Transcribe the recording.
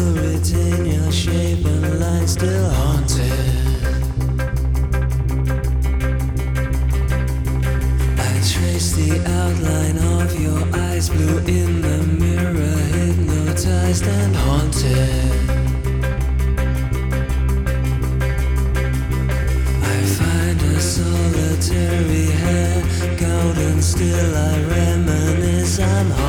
still retain your shape and line, still haunted. I trace the outline of your eyes, blue in the mirror, hypnotized and haunted. I find a solitary hair, gold and still I reminisce. I'm haunted.